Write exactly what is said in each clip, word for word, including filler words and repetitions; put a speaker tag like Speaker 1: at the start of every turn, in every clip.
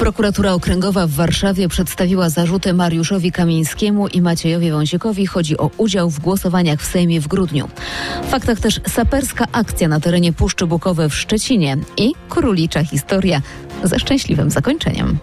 Speaker 1: Prokuratura Okręgowa w Warszawie przedstawiła zarzuty Mariuszowi Kamińskiemu i Maciejowi Wąsikowi. Chodzi o udział w głosowaniach w Sejmie w grudniu. W faktach też saperska akcja na terenie Puszczy Bukowe w Szczecinie i królicza historia ze szczęśliwym zakończeniem.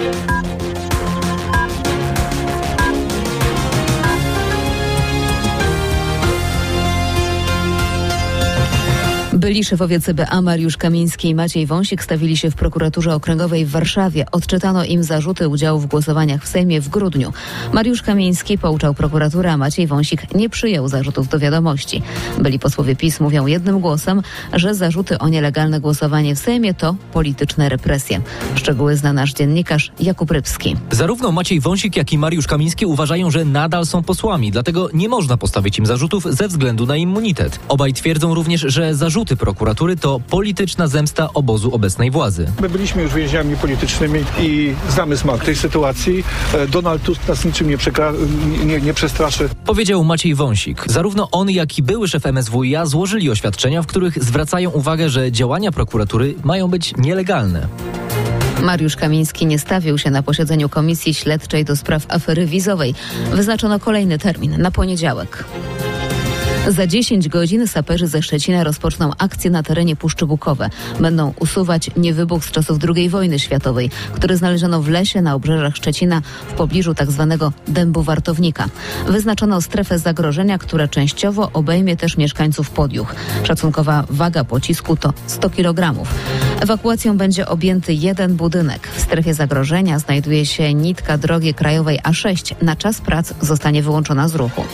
Speaker 1: Byli szefowie C B A Mariusz Kamiński i Maciej Wąsik stawili się w prokuraturze okręgowej w Warszawie. Odczytano im zarzuty udziału w głosowaniach w Sejmie w grudniu. Mariusz Kamiński pouczał prokuraturę, a Maciej Wąsik nie przyjął zarzutów do wiadomości. Byli posłowie PiS mówią jednym głosem, że zarzuty o nielegalne głosowanie w Sejmie to polityczne represje. Szczegóły zna nasz dziennikarz Jakub Rybski.
Speaker 2: Zarówno Maciej Wąsik, jak i Mariusz Kamiński uważają, że nadal są posłami, dlatego nie można postawić im zarzutów ze względu na immunitet. Obaj twierdzą również, że zarzuty prokuratury to polityczna zemsta obozu obecnej władzy.
Speaker 3: My byliśmy już więźniami politycznymi i znamy smak tej sytuacji. Donald Tusk nas niczym nie, przekra- nie, nie przestraszy.
Speaker 2: Powiedział Maciej Wąsik. Zarówno on, jak i były szef M S W i A złożyli oświadczenia, w których zwracają uwagę, że działania prokuratury mają być nielegalne.
Speaker 1: Mariusz Kamiński nie stawił się na posiedzeniu Komisji Śledczej do spraw afery wizowej. Wyznaczono kolejny termin na poniedziałek. Za dziesięć godzin saperzy ze Szczecina rozpoczną akcję na terenie Puszczy Bukowe. Będą usuwać niewybuch z czasów drugiej wojny światowej, który znaleziono w lesie na obrzeżach Szczecina w pobliżu tzw. dębu wartownika. Wyznaczono strefę zagrożenia, która częściowo obejmie też mieszkańców Podjuch. Szacunkowa waga pocisku to sto kilogramów. Ewakuacją będzie objęty jeden budynek. W strefie zagrożenia znajduje się nitka drogi krajowej A sześć. Na czas prac zostanie wyłączona z ruchu.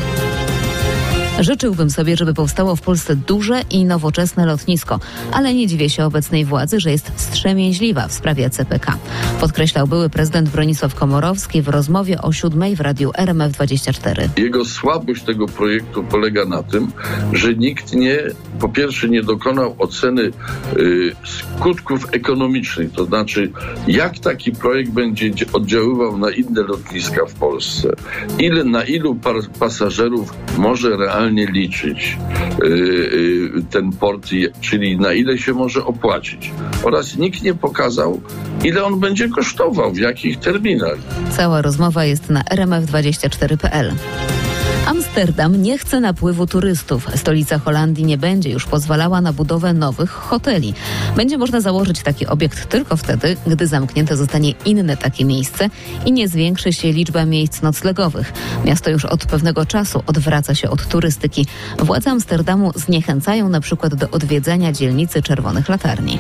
Speaker 1: Życzyłbym sobie, żeby powstało w Polsce duże i nowoczesne lotnisko, ale nie dziwię się obecnej władzy, że jest wstrzemięźliwa w sprawie C P K. Podkreślał były prezydent Bronisław Komorowski w rozmowie o siódmej w radiu R M F dwadzieścia cztery.
Speaker 4: Jego słabość tego projektu polega na tym, że nikt nie, po pierwsze nie dokonał oceny y, skutków ekonomicznych, to znaczy jak taki projekt będzie oddziaływał na inne lotniska w Polsce, ile, na ilu par- pasażerów może realnie liczyć yy, ten port, czyli na ile się może opłacić. Oraz nikt nie pokazał, ile on będzie kosztował, w jakich terminach.
Speaker 1: Cała rozmowa jest na R M F dwadzieścia cztery kropka p l. Amsterdam nie chce napływu turystów. Stolica Holandii nie będzie już pozwalała na budowę nowych hoteli. Będzie można założyć taki obiekt tylko wtedy, gdy zamknięte zostanie inne takie miejsce i nie zwiększy się liczba miejsc noclegowych. Miasto już od pewnego czasu odwraca się od turystyki. Władze Amsterdamu zniechęcają na przykład do odwiedzania dzielnicy Czerwonych Latarni.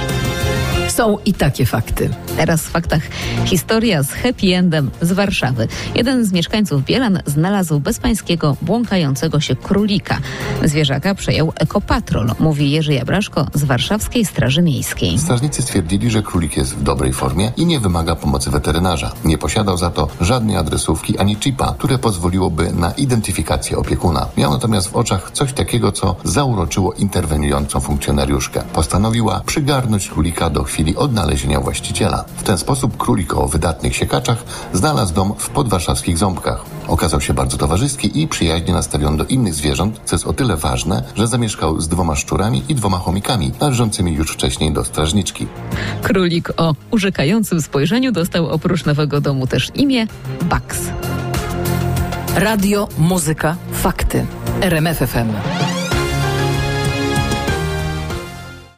Speaker 5: Są i takie fakty.
Speaker 1: Teraz w faktach historia z happy endem z Warszawy. Jeden z mieszkańców Bielan znalazł bezpańskiego, błąkającego się królika. Zwierzaka przejął ekopatrol, mówi Jerzy Jabraszko z Warszawskiej Straży Miejskiej.
Speaker 6: Strażnicy stwierdzili, że królik jest w dobrej formie i nie wymaga pomocy weterynarza. Nie posiadał za to żadnej adresówki ani chipa, które pozwoliłoby na identyfikację opiekuna. Miał natomiast w oczach coś takiego, co zauroczyło interweniującą funkcjonariuszkę. Postanowiła przygarnąć królika do chwili odnalezienia właściciela. W ten sposób królik o wydatnych siekaczach znalazł dom w podwarszawskich Ząbkach. Okazał się bardzo towarzyski i przyjaźnie nastawiony do innych zwierząt, co jest o tyle ważne, że zamieszkał z dwoma szczurami i dwoma chomikami, należącymi już wcześniej do strażniczki.
Speaker 1: Królik o urzekającym spojrzeniu dostał oprócz nowego domu też imię Bugs.
Speaker 5: Radio, muzyka, fakty. R M F F M.